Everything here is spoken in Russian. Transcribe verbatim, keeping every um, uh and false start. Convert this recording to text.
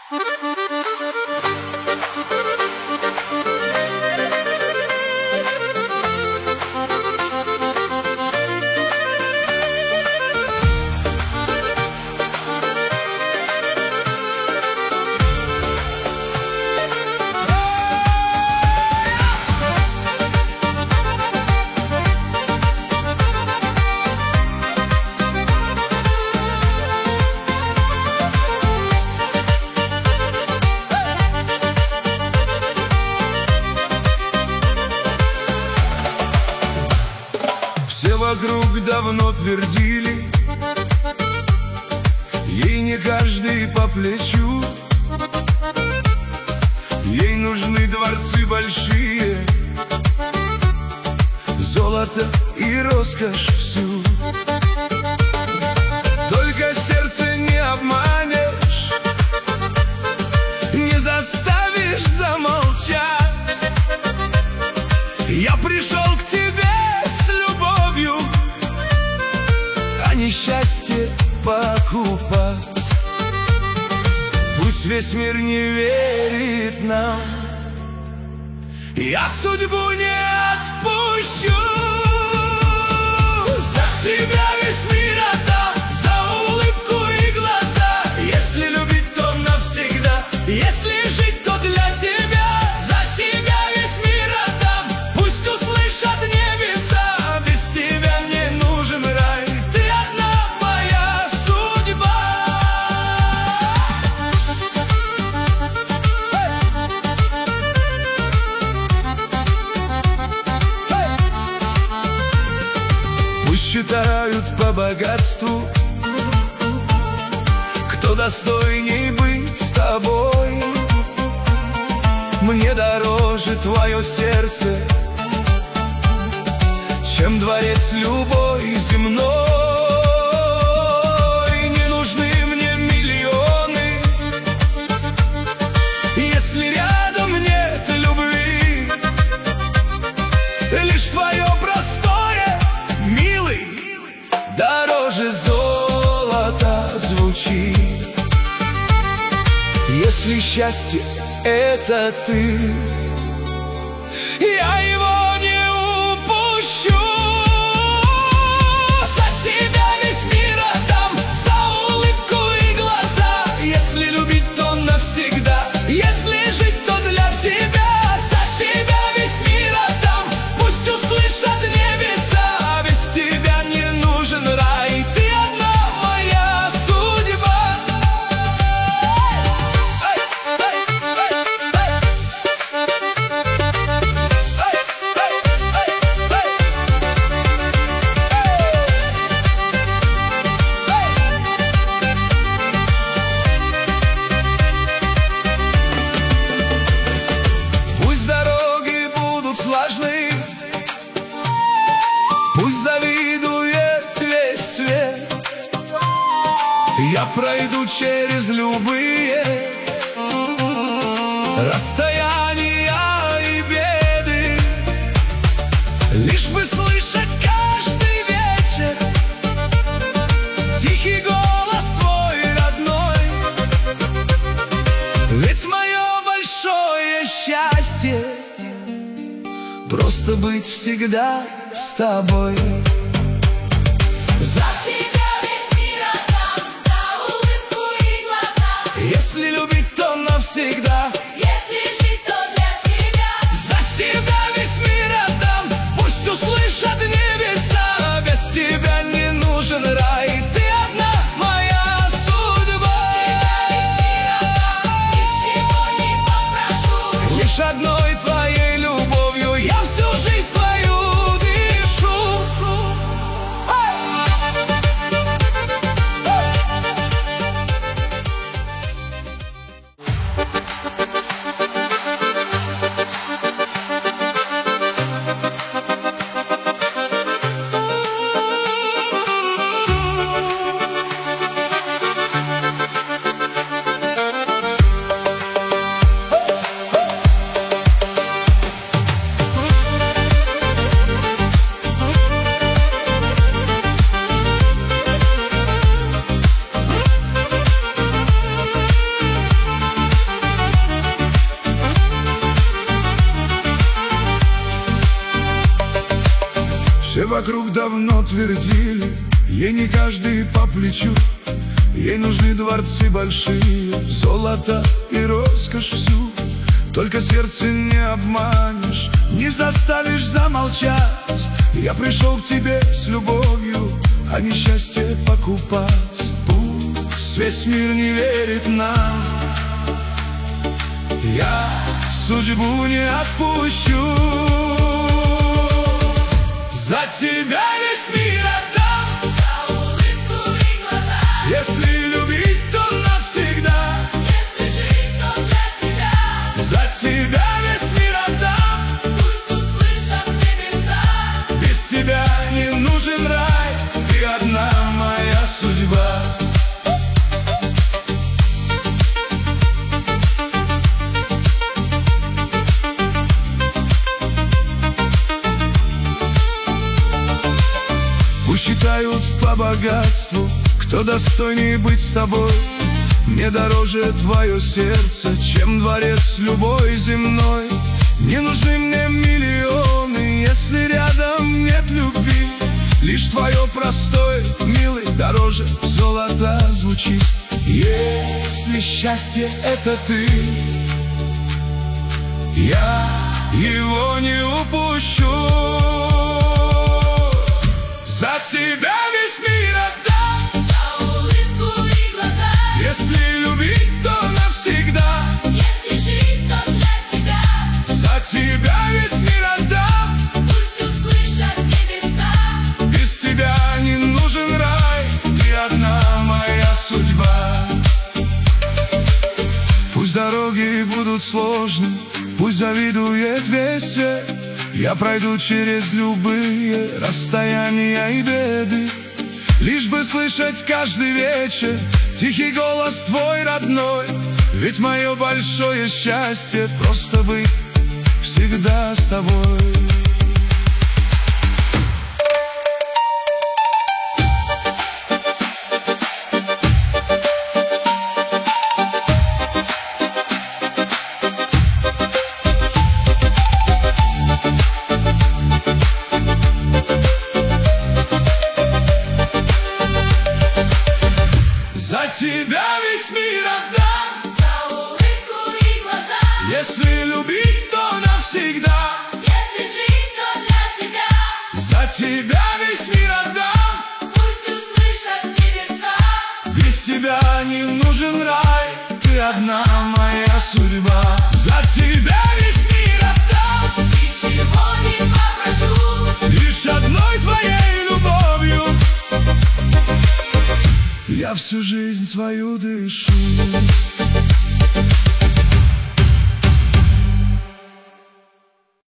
Вокруг давно твердили, ей не каждый по плечу, ей нужны дворцы большие, золото и роскошь всю. Только сердце не обманешь, не заставишь замолчать. Я пришел к тебе несчастье покупать. Пусть весь мир не верит нам, я судьбу не отпущу. За тебя весь мир отдам, за улыбку и глаза. Если любить, то навсегда, если жить, то для тебя. За тебя весь мир отдам, пусть услышат небеса. Без тебя мне нужен рай. Считают по богатству, кто достойней быть с тобой. Мне дороже твое сердце, чем дворец любой земной. Не нужны мне миллионы, если рядом нет любви. Лишь твое простое, милый, дороже золота звучит. Если счастье — это ты, я его не упущу. За тебя весь мир отдам, за улыбку и глаза. Если любить, то навсегда, если жить, то для тебя. За тебя весь мир отдам, пусть услышат небеса. Без тебя мне нужен рай, ты одна моя судьба. Пусть дороги будут сложны, пусть завидует весь свет, я пройду через любые расстояния и беды, лишь бы слышать каждый вечер тихий голос твой родной. Ведь мое большое счастье просто быть всегда с тобой. За тебя весь мир отдам, за улыбку и глаза. Если любить, то навсегда, если жить, то для тебя. за тебя весь мир отдам, пусть услышат небеса. Без тебя не нужен рай, ты одна моя судьба. За тебя весь мир отдам, ничего не попрошу. Лишь одной твоей любовью я всю жизнь свою дышу. Все вокруг давно твердили, ей не каждый по плечу. Ей нужны дворцы большие, золото и роскошь всю. Только сердце не обманешь, не заставишь замолчать. Я пришел к тебе с любовью, а не счастье покупать. Пусть весь мир не верит нам, я судьбу не отпущу. За тебя весь мир отдам, За улыбку и глаза. если любить, то навсегда. Если жить, то для тебя. За тебя весь мир отдам, Пусть услышат небеса. без тебя не нужен рай, ты одна моя судьба. Пусть считают по богатству, кто достойнее быть с тобой. Мне дороже твое сердце, чем дворец любой земной. Не нужны мне миллионы, если рядом нет любви. Лишь твое простое, милый, дороже золота звучит. Если счастье — это ты, я его не упущу. За тебя весь мир отдам, За улыбку и глаза. если любить, то навсегда. Если жить, то для тебя. За тебя весь мир отдам, Пусть услышат небеса. без тебя не нужен рай, ты одна моя судьба. Пусть дороги будут сложны, пусть завидует весь свет, я пройду через любые расстояния и беды, лишь бы слышать каждый вечер тихий голос твой родной. Ведь мое большое счастье — просто быть всегда с тобой. За тебя весь мир отдам, За улыбку и глаза. если любить, то навсегда. Если жить, то для тебя. За тебя весь мир отдам, Пусть услышат небеса. без тебя не нужен рай, ты одна моя судьба. За тебя весь мир отдам, Ничего не попрошу. лишь одной твоей любовью я всю жизнь свою дышу.